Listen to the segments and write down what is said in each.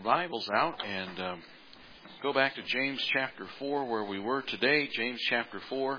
Bibles out and go back to James chapter 4 where we were today. James chapter 4.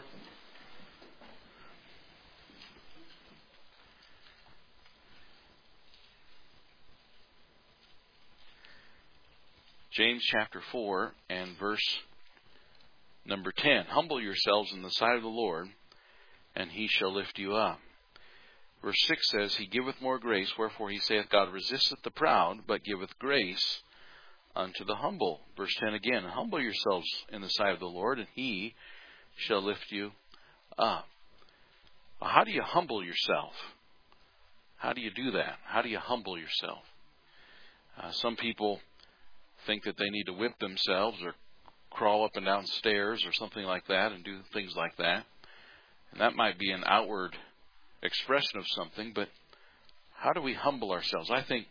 James chapter 4 and verse number 10. Humble yourselves in the sight of the Lord, and he shall lift you up. Verse 6 says, He giveth more grace, wherefore he saith, God resisteth the proud, but giveth grace unto the humble. Verse 10 again, humble yourselves in the sight of the Lord, and he shall lift you up. Well, how do you humble yourself? How do you do that? How do you humble yourself? Some people think that they need to whip themselves or crawl up and down stairs or something like that and do things like that. And that might be an outward expression of something, but how do we humble ourselves? I think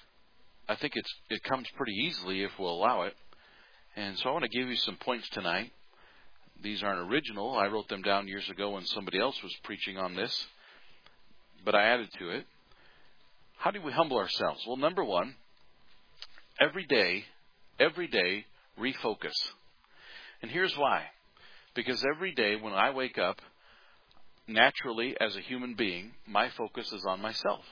it comes pretty easily if we'll allow it. And so I want to give you some points tonight. These aren't original. I wrote them down years ago when somebody else was preaching on this, but I added to it. How do we humble ourselves? Well, number one, every day, refocus. And here's why. Because every day when I wake up, naturally as a human being, my focus is on myself.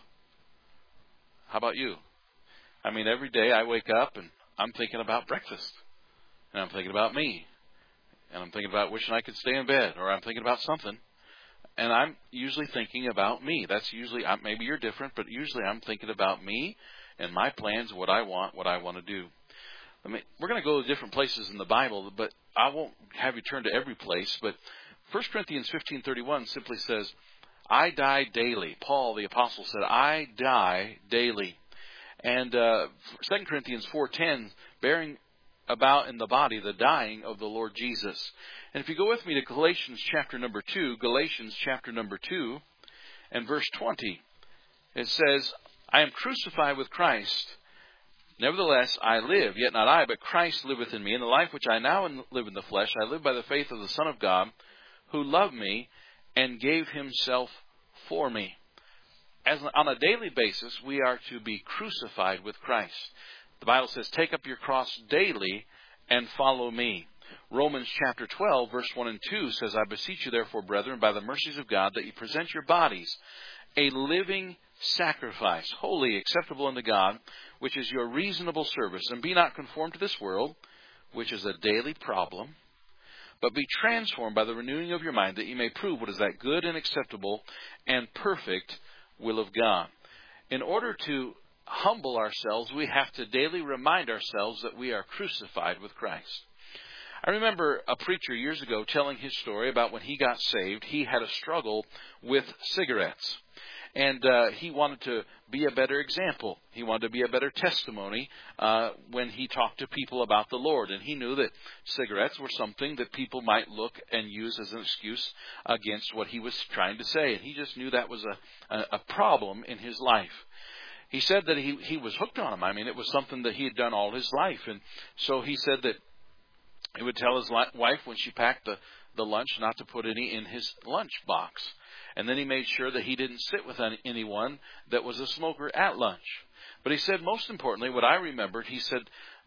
How about you? I mean, every day I wake up and I'm thinking about breakfast. And I'm thinking about me. And I'm thinking about wishing I could stay in bed. Or I'm thinking about something. And I'm usually thinking about me. That's usually, maybe you're different, but usually I'm thinking about me and my plans, what I want to do. We're going to go to different places in the Bible, but I won't have you turn to every place. But 1 Corinthians 15:31 simply says, I die daily. Paul, the apostle, said, I die daily. And 2 Corinthians 4:10, bearing about in the body the dying of the Lord Jesus. And if you go with me to Galatians chapter number 2, and verse 20, it says, I am crucified with Christ. Nevertheless, I live, yet not I, but Christ liveth in me. And the life which I now live in the flesh, I live by the faith of the Son of God, who loved me and gave himself for me. On a daily basis, we are to be crucified with Christ. The Bible says, take up your cross daily and follow me. Romans chapter 12, verse 1 and 2 says, I beseech you therefore, brethren, by the mercies of God, that you present your bodies a living sacrifice, holy, acceptable unto God, which is your reasonable service. And be not conformed to this world, which is a daily problem, but be transformed by the renewing of your mind, that you may prove what is that good and acceptable and perfect will of God. In order to humble ourselves, we have to daily remind ourselves that we are crucified with Christ. I remember a preacher years ago telling his story about when he got saved. He had a struggle with cigarettes. And he wanted to be a better example. He wanted to be a better testimony when he talked to people about the Lord. And he knew that cigarettes were something that people might look and use as an excuse against what he was trying to say. And he just knew that was a problem in his life. He said that he was hooked on them. I mean, it was something that he had done all his life. And so he said that he would tell his wife when she packed the lunch not to put any in his lunch box. And then he made sure that he didn't sit with anyone that was a smoker at lunch. But he said, most importantly, what I remembered, he said,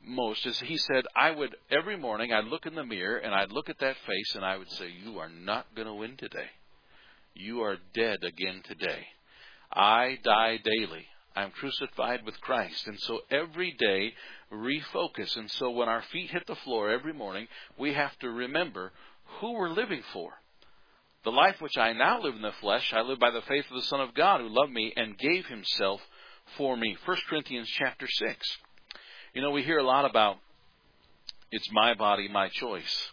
I would, every morning, I'd look in the mirror and I'd look at that face and I would say, you are not going to win today. You are dead again today. I die daily. I'm crucified with Christ. And so every day, refocus. And so when our feet hit the floor every morning, we have to remember who we're living for. The life which I now live in the flesh, I live by the faith of the Son of God, who loved me and gave himself for me. 1 Corinthians chapter 6. You know, we hear a lot about, it's my body, my choice.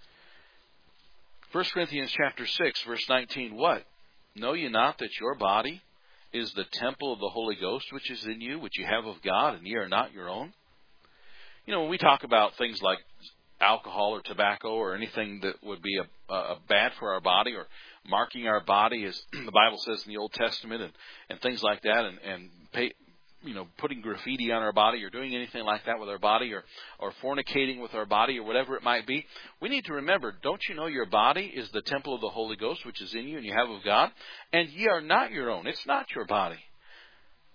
1 Corinthians chapter 6, verse 19, what? Know ye not that your body is the temple of the Holy Ghost, which is in you, which you have of God, and ye are not your own? You know, when we talk about things like alcohol or tobacco or anything that would be bad for our body, or marking our body, as the Bible says in the Old Testament, and things like that, and putting graffiti on our body, or doing anything like that with our body, or fornicating with our body, or whatever it might be, we need to remember, don't you know your body is the temple of the Holy Ghost, which is in you, and you have of God, and ye are not your own. It's not your body.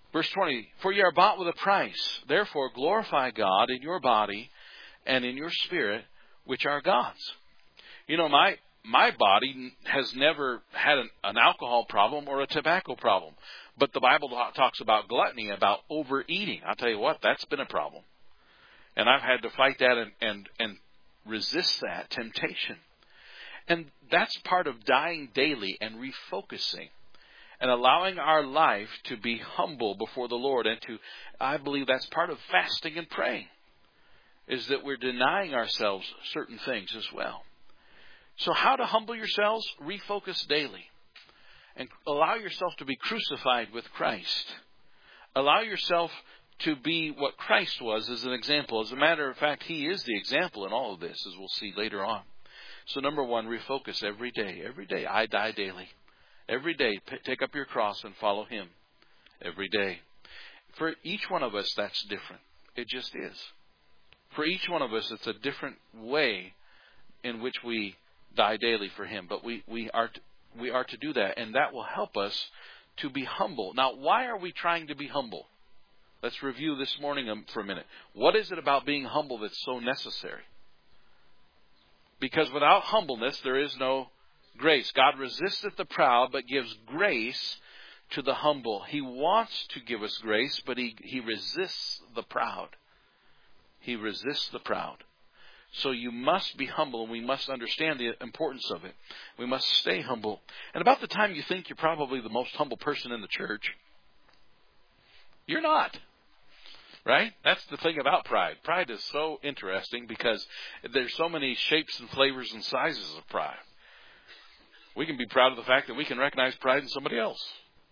Verse 20, for ye are bought with a price. Therefore glorify God in your body and in your spirit, which are God's. You know, my body has never had an alcohol problem or a tobacco problem. But the Bible talks about gluttony, about overeating. I'll tell you what, that's been a problem. And I've had to fight that and resist that temptation. And that's part of dying daily and refocusing and allowing our life to be humble before the Lord. And I believe that's part of fasting and praying, is that we're denying ourselves certain things as well. So how to humble yourselves? Refocus daily. And allow yourself to be crucified with Christ. Allow yourself to be what Christ was as an example. As a matter of fact, He is the example in all of this, as we'll see later on. So number one, refocus every day. Every day. I die daily. Every day, take up your cross and follow Him. Every day. For each one of us, that's different. It just is. For each one of us, it's a different way in which we die daily for Him. But we are to do that, and that will help us to be humble. Now, why are we trying to be humble? Let's review this morning for a minute. What is it about being humble that's so necessary? Because without humbleness, there is no grace. God resisteth the proud, but gives grace to the humble. He wants to give us grace, but He resists the proud. He resists the proud. So you must be humble, and we must understand the importance of it. We must stay humble. And about the time you think you're probably the most humble person in the church, you're not. Right? That's the thing about pride. Pride is so interesting because there's so many shapes and flavors and sizes of pride. We can be proud of the fact that we can recognize pride in somebody else.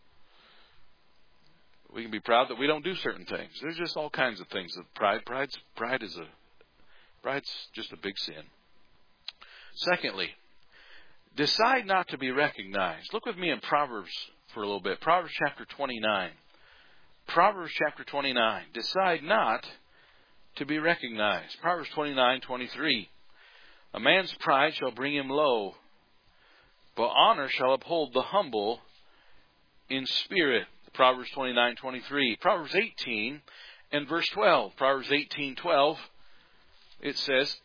We can be proud that we don't do certain things. There's just all kinds of things that Pride's just a big sin. Secondly, decide not to be recognized. Look with me in Proverbs for a little bit. Proverbs chapter 29. Proverbs chapter 29. Decide not to be recognized. Proverbs 29:23. A man's pride shall bring him low, but honor shall uphold the humble in spirit. Proverbs 29:23. Proverbs 18 and verse 12. Proverbs 18:12. It says,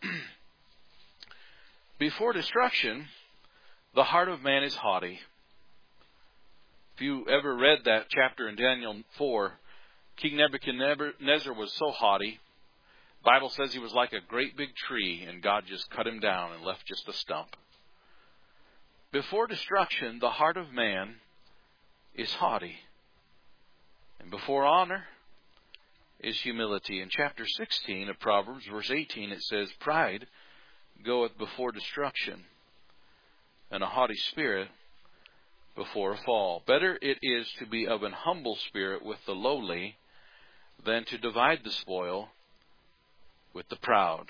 before destruction, the heart of man is haughty. If you ever read that chapter in Daniel 4, King Nebuchadnezzar was so haughty. The Bible says he was like a great big tree, and God just cut him down and left just a stump. Before destruction, the heart of man is haughty. And before honor is humility. In chapter 16 of Proverbs, verse 18, it says, pride goeth before destruction, and a haughty spirit before a fall. Better it is to be of an humble spirit with the lowly than to divide the spoil with the proud.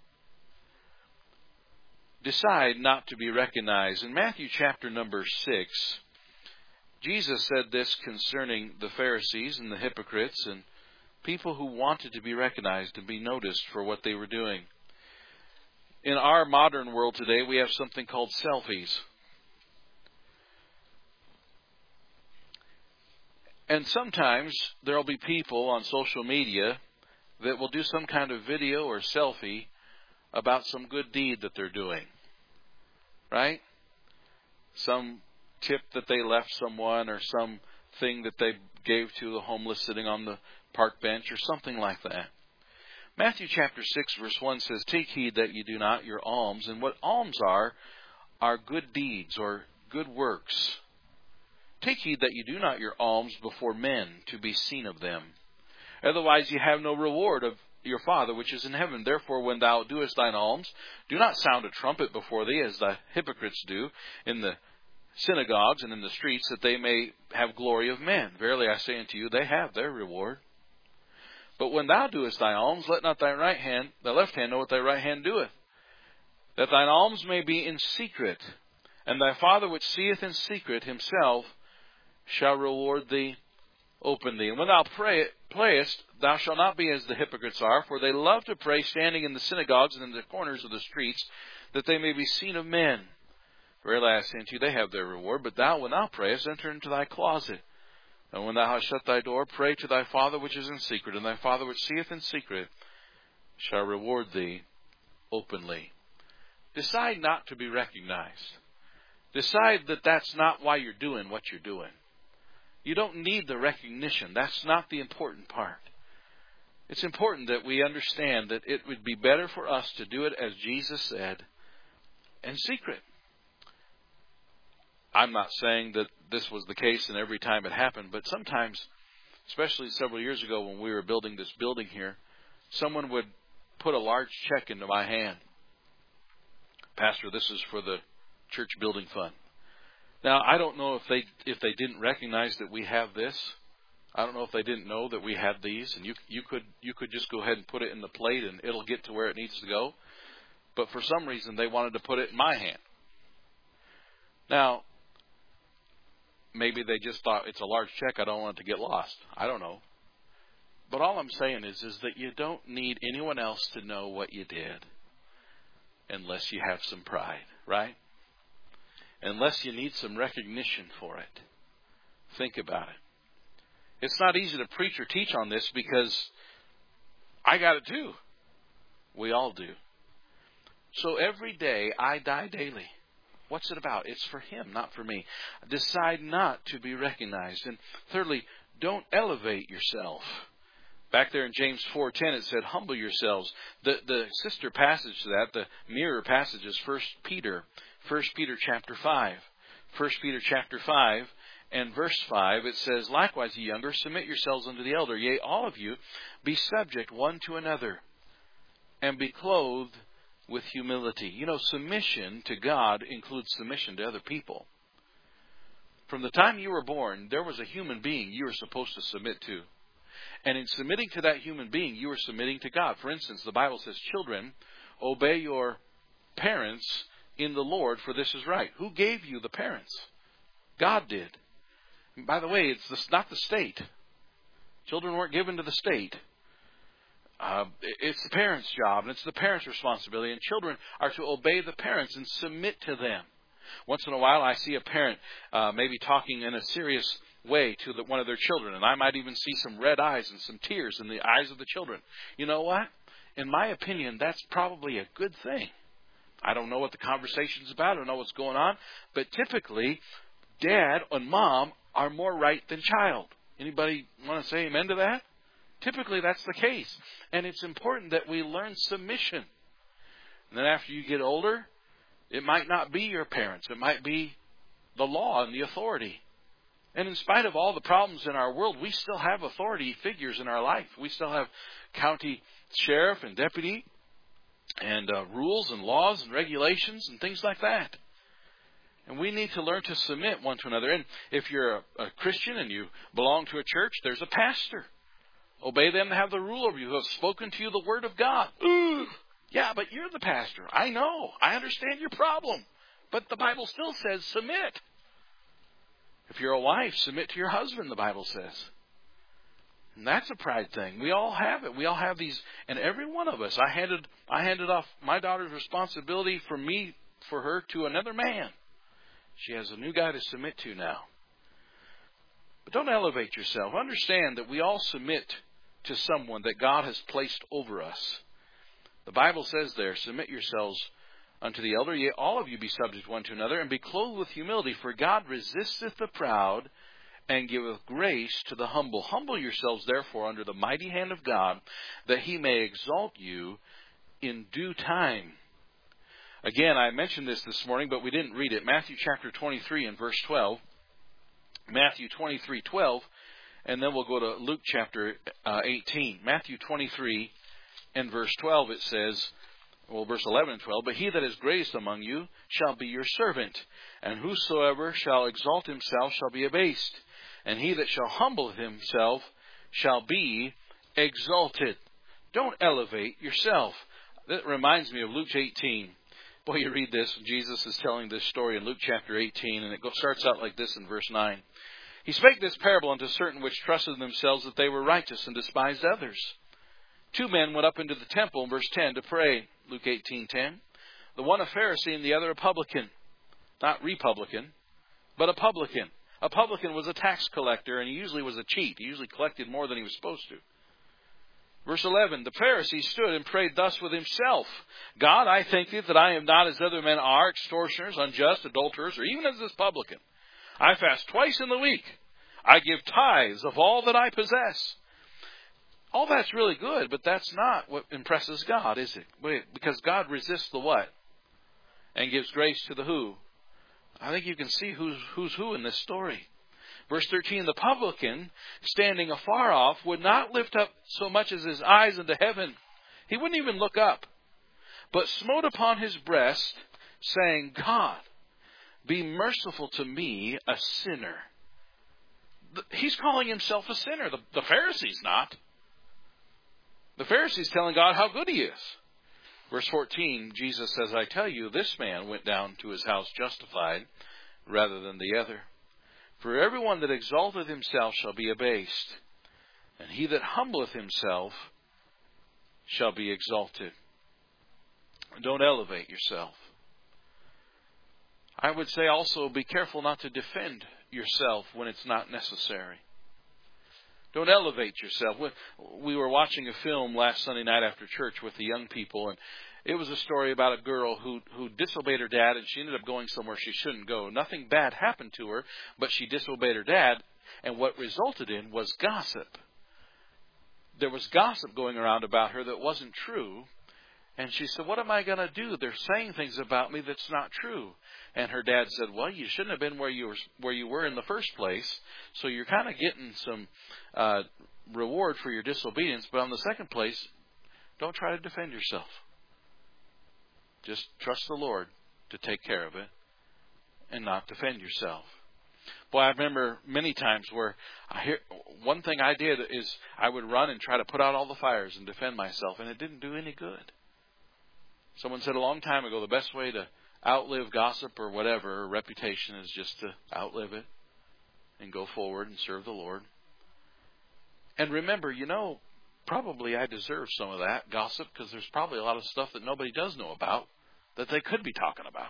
Decide not to be recognized. In Matthew chapter number 6, Jesus said this concerning the Pharisees and the hypocrites and people who wanted to be recognized and be noticed for what they were doing. In our modern world today, we have something called selfies. And sometimes there will be people on social media that will do some kind of video or selfie about some good deed that they're doing. Right? Some tip that they left someone, or some thing that they gave to the homeless sitting on the park bench, or something like that. Matthew chapter 6 verse 1 says, take heed that you do not your alms. And what alms are good deeds or good works. Take heed that you do not your alms before men to be seen of them. Otherwise you have no reward of your Father which is in heaven. Therefore when thou doest thine alms, do not sound a trumpet before thee, as the hypocrites do in the synagogues and in the streets, that they may have glory of men. Verily I say unto you, they have their reward. But when thou doest thy alms, let not thy left hand know what thy right hand doeth, that thine alms may be in secret, and thy Father which seeth in secret himself shall reward thee openly. And when thou prayest, thou shalt not be as the hypocrites are, for they love to pray standing in the synagogues and in the corners of the streets, that they may be seen of men. Verily I say unto you, they have their reward. But thou, when thou prayest, enter into thy closet, And when thou hast shut thy door, pray to thy Father which is in secret, and thy Father which seeth in secret shall reward thee openly. Decide not to be recognized. Decide that that's not why you're doing what you're doing. You don't need the recognition. That's not the important part. It's important that we understand that it would be better for us to do it, as Jesus said, in secret. I'm not saying that this was the case and every time it happened, but sometimes, especially several years ago when we were building this building here, someone would put a large check into my hand. Pastor, this is for the church building fund. Now, I don't know if they didn't recognize that we have this. I don't know if they didn't know that we had these, and you could just go ahead and put it in the plate and it'll get to where it needs to go. But for some reason, they wanted to put it in my hand. Now, maybe they just thought it's a large check, I don't want it to get lost. I don't know. But all I'm saying is that you don't need anyone else to know what you did unless you have some pride, right? Unless you need some recognition for it. Think about it. It's not easy to preach or teach on this because I got it too. We all do. So every day, I die daily. What's it about? It's for Him, not for me. Decide not to be recognized. And thirdly, don't elevate yourself. Back there in James 4:10, it said, humble yourselves. The sister passage to that, the mirror passage, is 1 Peter chapter 5. 1 Peter chapter 5 and verse 5, it says, likewise, ye younger, submit yourselves unto the elder. Yea, all of you, be subject one to another, and be clothed with humility. You know, submission to God includes submission to other people. From the time you were born, there was a human being you were supposed to submit to. And in submitting to that human being, you were submitting to God. For instance, the Bible says, children, obey your parents in the Lord, for this is right. Who gave you the parents? God did. And by the way, it's not the state. Children weren't given to the state. It's the parents' job, and it's the parents' responsibility. And children are to obey the parents and submit to them. Once in a while, I see a parent maybe talking in a serious way to one of their children, and I might even see some red eyes and some tears in the eyes of the children. You know what? In my opinion, that's probably a good thing. I don't know what the conversation's about. I don't know what's going on. But typically, dad and mom are more right than child. Anybody want to say amen to that? Typically, that's the case. And it's important that we learn submission. And then after you get older, it might not be your parents. It might be the law and the authority. And in spite of all the problems in our world, we still have authority figures in our life. We still have county sheriff and deputy and rules and laws and regulations and things like that. And we need to learn to submit one to another. And if you're a Christian and you belong to a church, there's a pastor. Obey them to have the rule over you, who have spoken to you the word of God. Yeah, but you're the pastor. I know. I understand your problem. But the Bible still says submit. If you're a wife, submit to your husband, the Bible says. And that's a pride thing. We all have it. We all have these. And every one of us, I handed off my daughter's responsibility for her to another man. She has a new guy to submit to now. But don't elevate yourself. Understand that we all submit to someone that God has placed over us. The Bible says there, submit yourselves unto the elder. Yea, all of you be subject one to another, and be clothed with humility. For God resisteth the proud, and giveth grace to the humble. Humble yourselves, therefore, under the mighty hand of God, that He may exalt you in due time. Again, I mentioned this morning, but we didn't read it. Matthew chapter 23 and verse 12. Matthew 23:12, and then we'll go to Luke chapter 18. Matthew 23 and verse 12, it says, well, verse 11 and 12, but he that is greatest among you shall be your servant, and whosoever shall exalt himself shall be abased, and he that shall humble himself shall be exalted. Don't elevate yourself. That reminds me of Luke 18. Boy, you read this, Jesus is telling this story in Luke chapter 18, and it starts out like this in verse 9. He spake this parable unto certain which trusted in themselves that they were righteous and despised others. 2 men went up into the temple, in verse 10, to pray. Luke 18:10. The one a Pharisee and the other a publican. Not Republican, but a publican. A publican was a tax collector, and he usually was a cheat. He usually collected more than he was supposed to. Verse 11, the Pharisee stood and prayed thus with himself. God, I thank thee that I am not as other men are, extortioners, unjust, adulterers, or even as this publican. I fast twice in the week. I give tithes of all that I possess. All that's really good, but that's not what impresses God, is it? Because God resists the what? And gives grace to the who? I think you can see who's who in this story. Verse 13, the publican, standing afar off, would not lift up so much as his eyes into heaven. He wouldn't even look up, but smote upon his breast, saying, God, be merciful to me, a sinner. He's calling himself a sinner. The Pharisee's not. The Pharisee's telling God how good he is. Verse 14, Jesus says, I tell you, this man went down to his house justified rather than the other. For everyone that exalteth himself shall be abased, and he that humbleth himself shall be exalted. Don't elevate yourself. I would say also be careful not to defend yourself when it's not necessary. Don't elevate yourself. We were watching a film last Sunday night after church with the young people, and it was a story about a girl who disobeyed her dad, and she ended up going somewhere she shouldn't go. Nothing bad happened to her, but she disobeyed her dad, and what resulted in was gossip. There was gossip going around about her that wasn't true, and she said, what am I going to do? They're saying things about me that's not true. And her dad said, well, you shouldn't have been where you were in the first place, so you're kind of getting some reward for your disobedience. But on the second place, don't try to defend yourself. Just trust the Lord to take care of it and not defend yourself. Boy, I remember many times where one thing I did is I would run and try to put out all the fires and defend myself, and it didn't do any good. Someone said a long time ago, the best way to outlive gossip or whatever, or reputation, is just to outlive it and go forward and serve the Lord. And remember, probably I deserve some of that gossip, because there's probably a lot of stuff that nobody does know about that they could be talking about.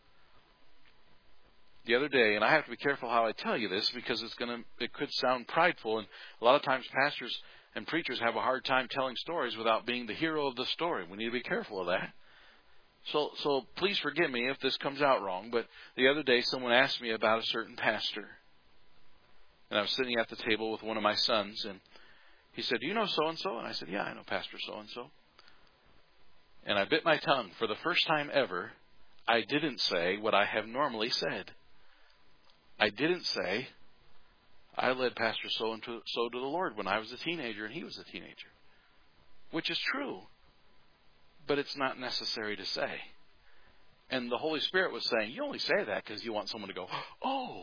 The other day, and I have to be careful how I tell you this, because it could sound prideful, and a lot of times pastors and preachers have a hard time telling stories without being the hero of the story. We need to be careful of that. So please forgive me if this comes out wrong, but the other day someone asked me about a certain pastor. And I was sitting at the table with one of my sons, and he said, do you know so-and-so? And I said, yeah, I know Pastor so-and-so. And I bit my tongue. For the first time ever, I didn't say what I have normally said. I didn't say, I led Pastor so-and-so to the Lord when I was a teenager and he was a teenager. Which is true. But it's not necessary to say. And the Holy Spirit was saying, you only say that because you want someone to go, oh.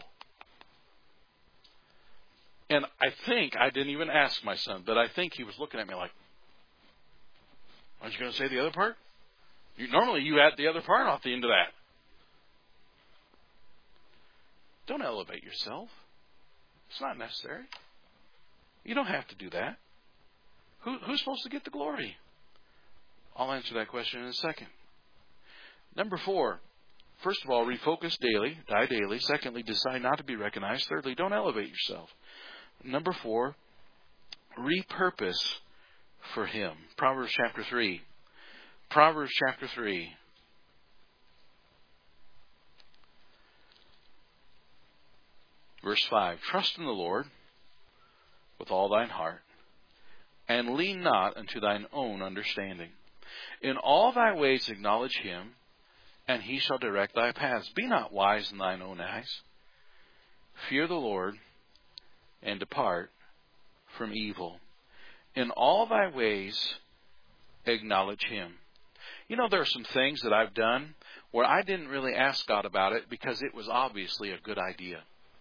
And I think, I didn't even ask my son, but I think he was looking at me like, aren't you going to say the other part? Normally you add the other part off the end of that. Don't elevate yourself. It's not necessary. You don't have to do that. Who's supposed to get the glory? I'll answer that question in a second. Number 4, first of all, refocus daily, die daily. Secondly, decide not to be recognized. Thirdly, don't elevate yourself. Number 4, repurpose for Him. Proverbs chapter 3. Proverbs chapter 3. Verse 5. Trust in the Lord with all thine heart, and lean not unto thine own understanding. In all thy ways acknowledge Him, and He shall direct thy paths. Be not wise in thine own eyes. Fear the Lord, and depart from evil. In all thy ways acknowledge Him. There are some things that I've done where I didn't really ask God about it because it was obviously a good idea.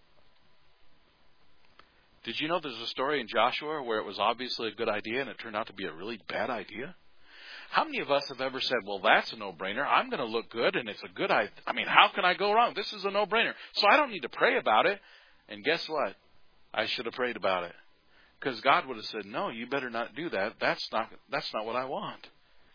Did you know there's a story in Joshua where it was obviously a good idea and it turned out to be a really bad idea? How many of us have ever said, well, that's a no-brainer. I'm going to look good, and it's a good idea. I mean, how can I go wrong? This is a no-brainer. So I don't need to pray about it. And guess what? I should have prayed about it. Because God would have said, no, you better not do that. That's not what I want.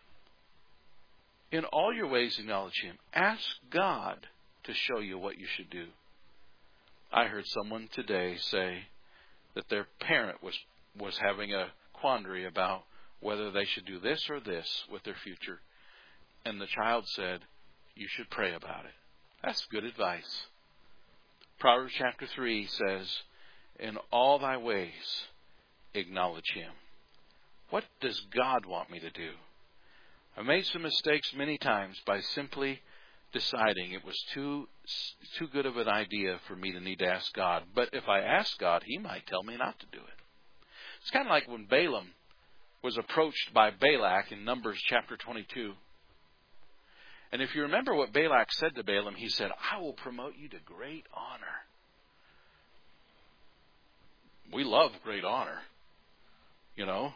In all your ways, acknowledge Him. Ask God to show you what you should do. I heard someone today say that their parent was having a quandary about whether they should do this or this with their future. And the child said, you should pray about it. That's good advice. Proverbs chapter 3 says, in all thy ways acknowledge him. What does God want me to do? I made some mistakes many times by simply deciding it was too good of an idea for me to need to ask God. But if I ask God, he might tell me not to do it. It's kind of like when Balaam was approached by Balak in Numbers chapter 22. And if you remember what Balak said to Balaam, he said, I will promote you to great honor. We love great honor, you know.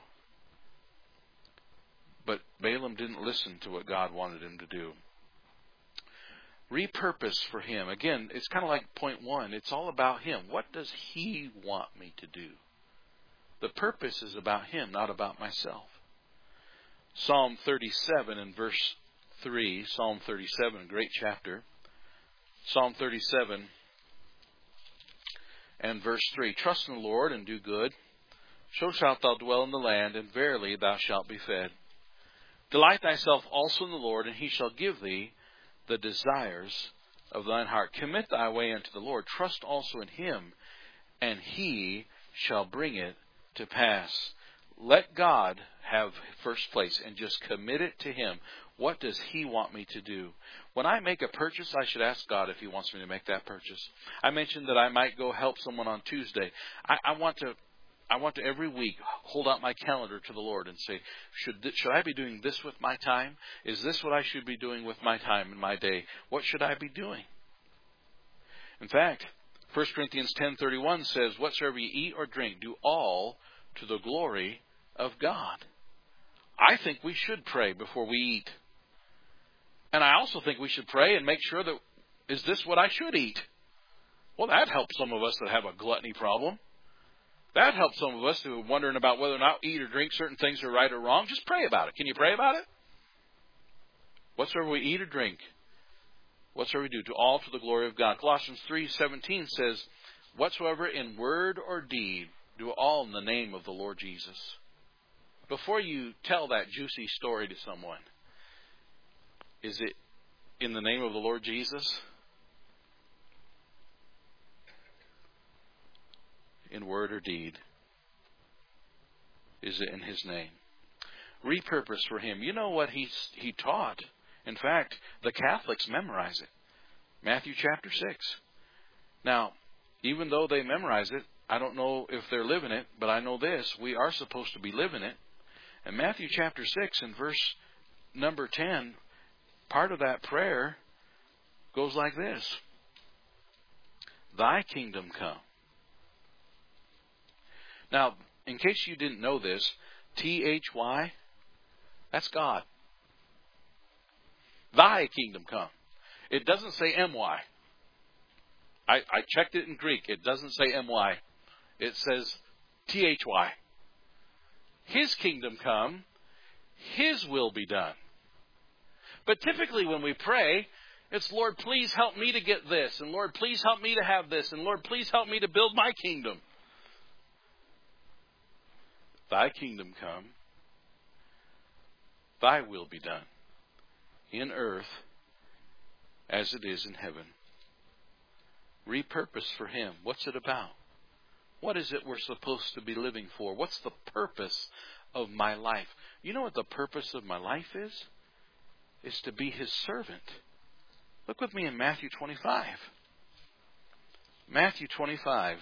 But Balaam didn't listen to what God wanted him to do. Repurpose for him. Again, it's kind of like point 1. It's all about him. What does he want me to do? The purpose is about him, not about myself. Psalm 37 and verse 3. Psalm 37, a great chapter. Psalm 37 and verse 3. Trust in the Lord and do good. So shalt thou dwell in the land, and verily thou shalt be fed. Delight thyself also in the Lord, and he shall give thee the desires of thine heart. Commit thy way unto the Lord. Trust also in him, and he shall bring it to pass. Let God have first place and just commit it to him. What does he want me to do? When I make a purchase, I should ask God if he wants me to make that purchase. I mentioned that I might go help someone on Tuesday. I want to every week hold out my calendar to the Lord and say, should I be doing this with my time? Is this what I should be doing with my time and my day? What should I be doing? In fact, 1 Corinthians 10:31 says, whatsoever you eat or drink, do all to the glory of God. I think we should pray before we eat. And I also think we should pray and make sure that, is this what I should eat? Well, that helps some of us that have a gluttony problem. That helps some of us who are wondering about whether or not eat or drink certain things are right or wrong. Just pray about it. Can you pray about it? Whatsoever we eat or drink, whatsoever we do, do all to the glory of God. Colossians 3:17 says, whatsoever in word or deed, do all in the name of the Lord Jesus. Before you tell that juicy story to someone, is it in the name of the Lord Jesus? In word or deed? Is it in his name? Repurpose for him. You know what he taught. In fact, the Catholics memorize it. Matthew chapter 6. Now, even though they memorize it, I don't know if they're living it, but I know this. We are supposed to be living it. And Matthew chapter 6 and verse number 10, part of that prayer goes like this. Thy kingdom come. Now, in case you didn't know this, T-H-Y, that's God. Thy kingdom come. It doesn't say M-Y. I checked it in Greek. It doesn't say M-Y. It says T-H-Y. His kingdom come, his will be done. But typically when we pray, it's, Lord, please help me to get this. And Lord, please help me to have this. And Lord, please help me to build my kingdom. Thy kingdom come, thy will be done, in earth as it is in heaven. Repurpose for him. What's it about? What is it we're supposed to be living for? What's the purpose of my life? You know what the purpose of my life is? It's to be his servant. Look with me in Matthew 25. Matthew 25.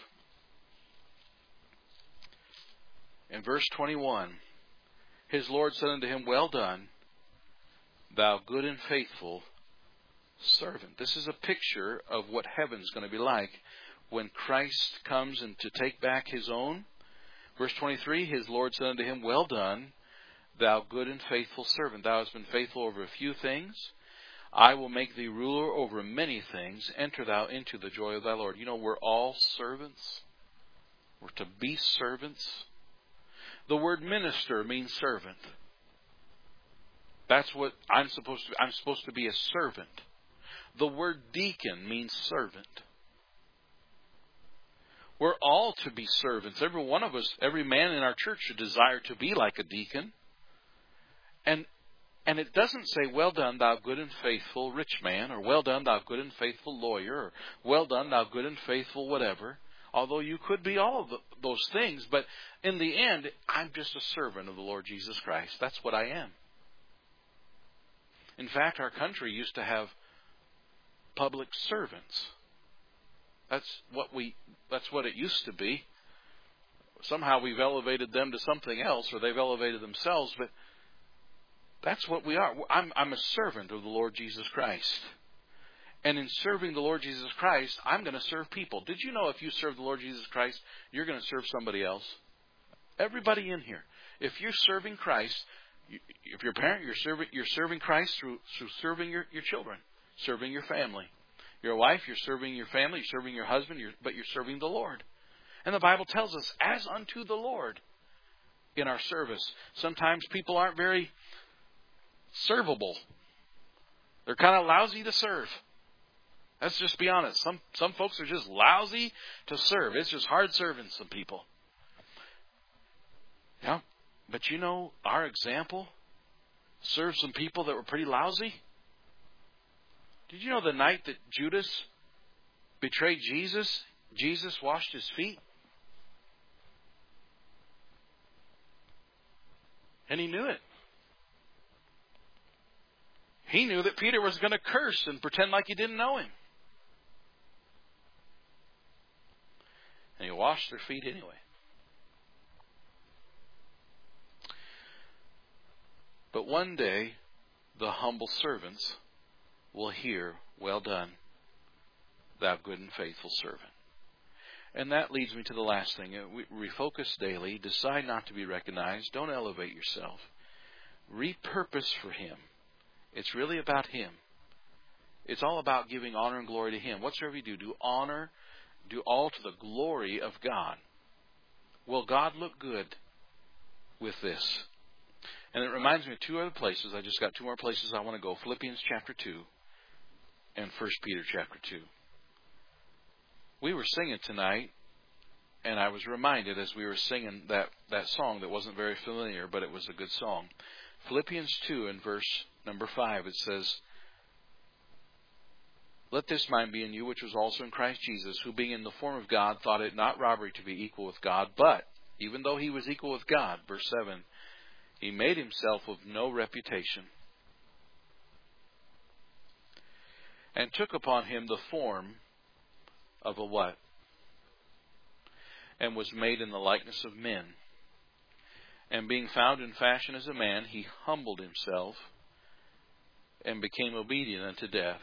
In verse 21, his Lord said unto him, well done, thou good and faithful servant. This is a picture of what heaven's going to be like when Christ comes and to take back his own. Verse 23, his Lord said unto him, well done, thou good and faithful servant. Thou hast been faithful over a few things. I will make thee ruler over many things. Enter thou into the joy of thy Lord. You know, we're all servants. We're to be servants. The word minister means servant. That's what I'm supposed to be. I'm supposed to be a servant. The word deacon means servant. We're all to be servants. Every one of us, every man in our church should desire to be like a deacon. And it doesn't say, well done, thou good and faithful rich man, or well done, thou good and faithful lawyer, or well done, thou good and faithful whatever. Although you could be all of those things, but in the end, I'm just a servant of the Lord Jesus Christ. That's what I am. In fact, our country used to have public servants. That's what it used to be. Somehow we've elevated them to something else, or they've elevated themselves, but that's what we are. I'm a servant of the Lord Jesus Christ. And in serving the Lord Jesus Christ, I'm going to serve people. Did you know if you serve the Lord Jesus Christ, you're going to serve somebody else? Everybody in here. If you're serving Christ, if you're a parent, you're serving Christ through serving your children, serving your family. You're a wife, you're serving your family, you're serving your husband, but you're serving the Lord. And the Bible tells us, as unto the Lord in our service. Sometimes people aren't very servable. They're kind of lousy to serve. Let's just be honest. Some folks are just lousy to serve. It's just hard serving some people. Yeah, but you know, our example served some people that were pretty lousy. Did you know the night that Judas betrayed Jesus, Jesus washed his feet? And he knew it. He knew that Peter was going to curse and pretend like he didn't know him. And he washed their feet anyway. But one day, the humble servants will hear, well done, thou good and faithful servant. And that leads me to the last thing. Refocus daily. Decide not to be recognized. Don't elevate yourself. Repurpose for Him. It's really about Him. It's all about giving honor and glory to Him. Whatsoever you do, do all to the glory of God. Will God look good with this? And it reminds me of two other places. I just got two more places I want to go. Philippians chapter 2 and 1 Peter chapter 2. We were singing tonight, and I was reminded as we were singing that song that wasn't very familiar, but it was a good song. Philippians 2 and verse number 5, it says, let this mind be in you, which was also in Christ Jesus, who being in the form of God, thought it not robbery to be equal with God, but, even though He was equal with God, verse 7, He made Himself of no reputation, and took upon Him the form of a what? And was made in the likeness of men. And being found in fashion as a man, He humbled Himself, and became obedient unto death,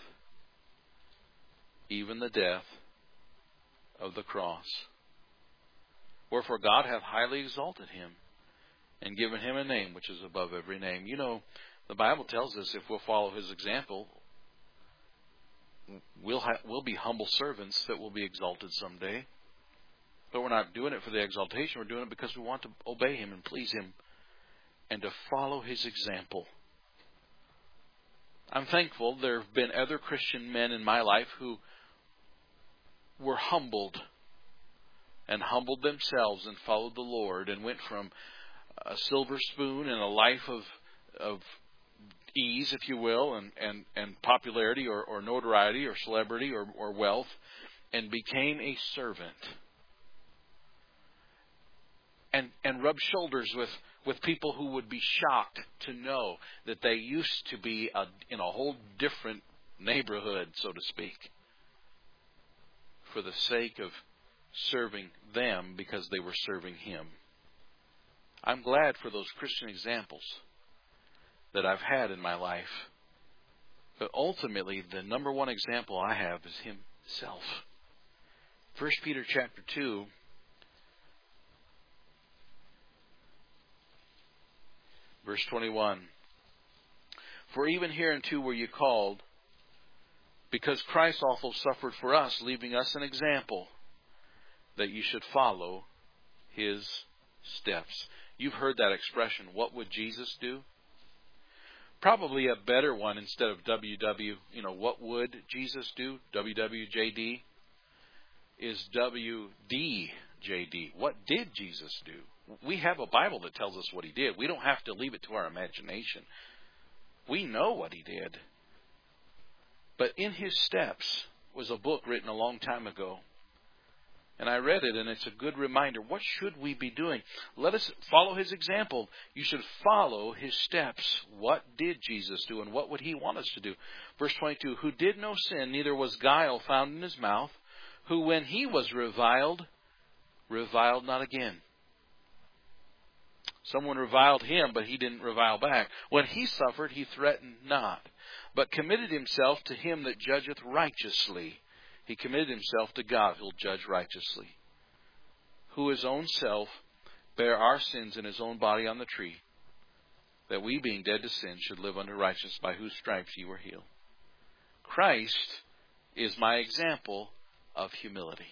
even the death of the cross. Wherefore God hath highly exalted Him, and given Him a name which is above every name. You know, the Bible tells us if we'll follow His example, we'll be humble servants that will be exalted someday. But we're not doing it for the exaltation. We're doing it because we want to obey Him and please Him and to follow His example. I'm thankful there have been other Christian men in my life who were humbled and humbled themselves and followed the Lord and went from a silver spoon and a life of ease, if you will, and popularity or notoriety or celebrity or wealth, and became a servant. And rubbed shoulders with people who would be shocked to know that they used to be in a whole different neighborhood, so to speak, for the sake of serving them because they were serving Him. I'm glad for those Christian examples that I've had in my life. But ultimately, the number one example I have is Himself. 1 Peter chapter 2, verse 21. For even hereunto were you called, because Christ also suffered for us, leaving us an example, that you should follow His steps. You've heard that expression, what would Jesus do? Probably a better one instead of WW, what would Jesus do? WWJD. is WDJD. What did Jesus do? We have a Bible that tells us what he did. We don't have to leave it to our imagination. We know what he did. But In His Steps was a book written a long time ago. And I read it, and it's a good reminder. What should we be doing? Let us follow His example. You should follow His steps. What did Jesus do, and what would He want us to do? Verse 22, who did no sin, neither was guile found in His mouth, who when He was reviled not again. Someone reviled Him, but He didn't revile back. When He suffered, He threatened not, but committed Himself to Him that judgeth righteously. He committed Himself to God, who will judge righteously. Who His own self bare our sins in His own body on the tree, that we, being dead to sin, should live unto righteousness, by whose stripes ye were healed. Christ is my example of humility.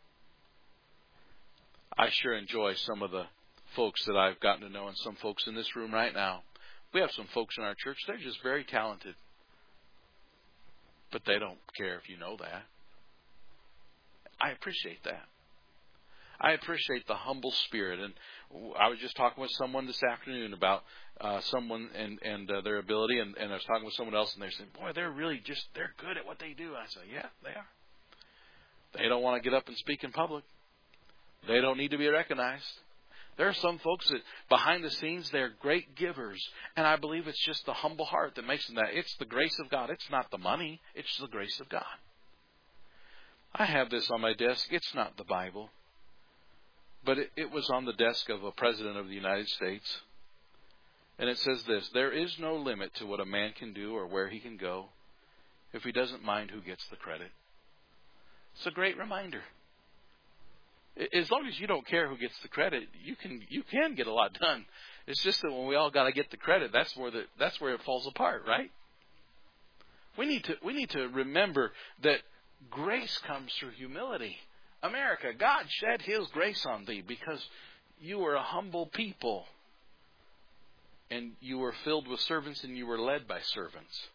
I sure enjoy some of the folks that I've gotten to know, and some folks in this room right now. We have some folks in our church, they're just very talented. But they don't care if you know that. I appreciate that. I appreciate the humble spirit. And I was just talking with someone this afternoon about someone and their ability. And I was talking with someone else, and they said, boy, they're good at what they do. I said, yeah, they are. They don't want to get up and speak in public. They don't need to be recognized. There are some folks that behind the scenes, they're great givers. And I believe it's just the humble heart that makes them that. It's the grace of God. It's not the money. It's the grace of God. I have this on my desk. It's not the Bible. But it was on the desk of a president of the United States. And it says this: there is no limit to what a man can do or where he can go if he doesn't mind who gets the credit. It's a great reminder. As long as you don't care who gets the credit, you can get a lot done. It's just that when we all got to get the credit, that's where it falls apart, right? We need to remember that grace comes through humility. America, God shed His grace on thee because you were a humble people, and you were filled with servants, and you were led by servants.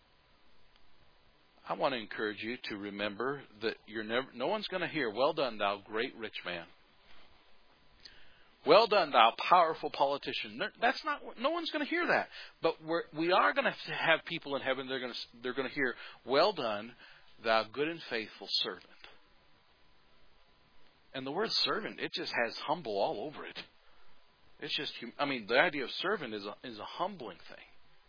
I want to encourage you to remember that no one's going to hear, well done, thou great rich man. Well done, thou powerful politician. No one's going to hear that. But we are going to have people in heaven. They're going to hear, well done, thou good and faithful servant. And the word servant, it just has humble all over it. It's just, the idea of servant is a humbling thing.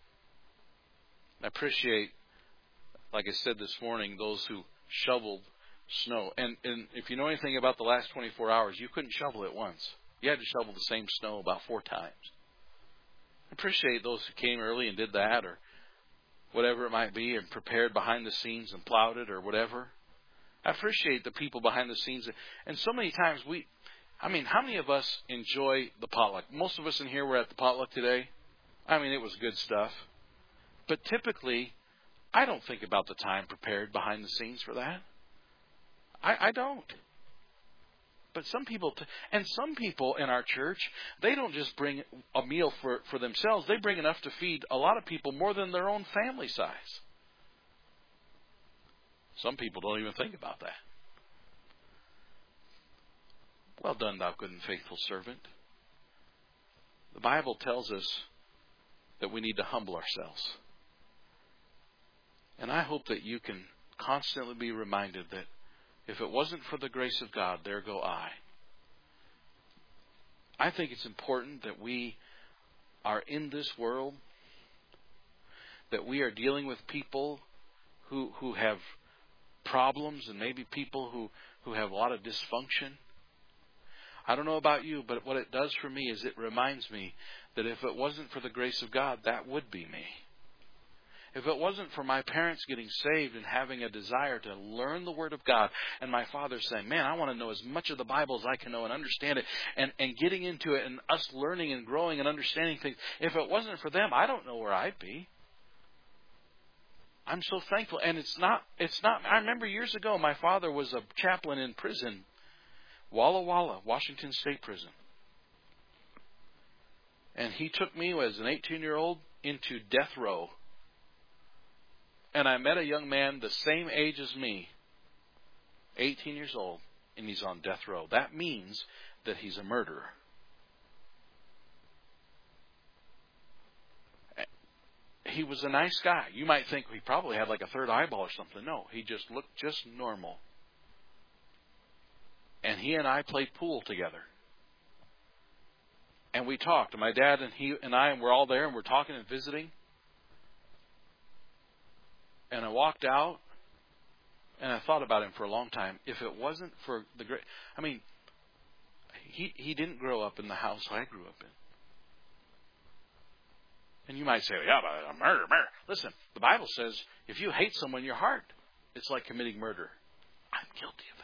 I appreciate, like I said this morning, those who shoveled snow. And if you know anything about the last 24 hours, you couldn't shovel it once. You had to shovel the same snow about 4 times. I appreciate those who came early and did that, or whatever it might be, and prepared behind the scenes and plowed it or whatever. I appreciate the people behind the scenes. And so many times how many of us enjoy the potluck? Most of us in here were at the potluck today. It was good stuff. But typically, I don't think about the time prepared behind the scenes for that. I don't. But some people in our church, they don't just bring a meal for themselves. They bring enough to feed a lot of people, more than their own family size. Some people don't even think about that. Well done, thou good and faithful servant. The Bible tells us that we need to humble ourselves. And I hope that you can constantly be reminded that if it wasn't for the grace of God, there go I. I think it's important that we are in this world, that we are dealing with people who have problems, and maybe people who have a lot of dysfunction. I don't know about you, but what it does for me is it reminds me that if it wasn't for the grace of God, that would be me. If it wasn't for my parents getting saved and having a desire to learn the Word of God, and my father saying, man, I want to know as much of the Bible as I can know and understand it, and getting into it, and us learning and growing and understanding things, if it wasn't for them, I don't know where I'd be. I'm so thankful. And it's not, I remember years ago, my father was a chaplain in prison, Walla Walla, Washington State Prison. And he took me as an 18-year-old into death row. And I met a young man the same age as me, 18 years old. and he's on death row. That means that he's a murderer. He was a nice guy. You might think he probably had like a third eyeball or something. No, he just looked just normal. And he and I played pool together. And we talked. My dad and he and I were all there, and we're talking and visiting. And I walked out, and I thought about him for a long time. If it wasn't for the great... I mean, he didn't grow up in the house I grew up in. And you might say, yeah, but murder. Listen, the Bible says if you hate someone in your heart, it's like committing murder. I'm guilty of that.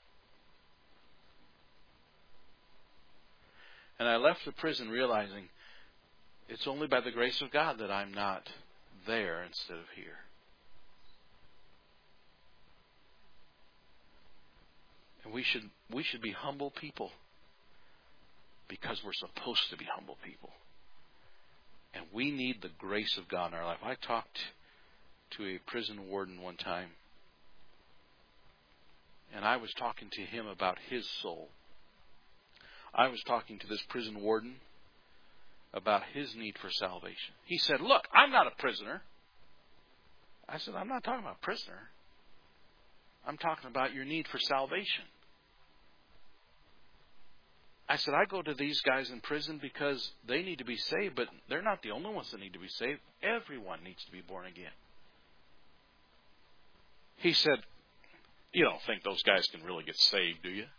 And I left the prison realizing it's only by the grace of God that I'm not there instead of here. And we should be humble people because we're supposed to be humble people. And we need the grace of God in our life. I talked to a prison warden one time, and I was talking to him about his soul. I was talking to this prison warden about his need for salvation. He said, look, I'm not a prisoner. I said, I'm not talking about prisoner. I'm talking about your need for salvation. I said, I go to these guys in prison because they need to be saved, but they're not the only ones that need to be saved. Everyone needs to be born again. He said, you don't think those guys can really get saved, do you?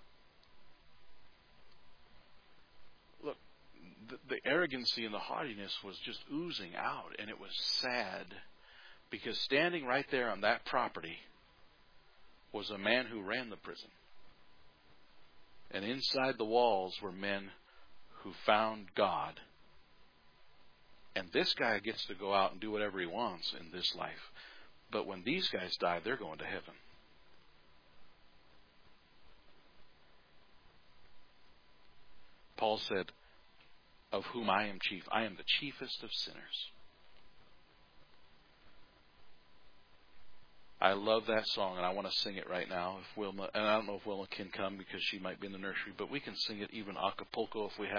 Look, the arrogancy and the haughtiness was just oozing out, and it was sad because standing right there on that property was a man who ran the prison. And inside the walls were men who found God. And this guy gets to go out and do whatever he wants in this life. But when these guys die, they're going to heaven. Paul said, of whom I am chief. I am the chiefest of sinners. I love that song, and I want to sing it right now. If Wilma, and I don't know if Wilma can come because she might be in the nursery, but we can sing it even a cappella if we have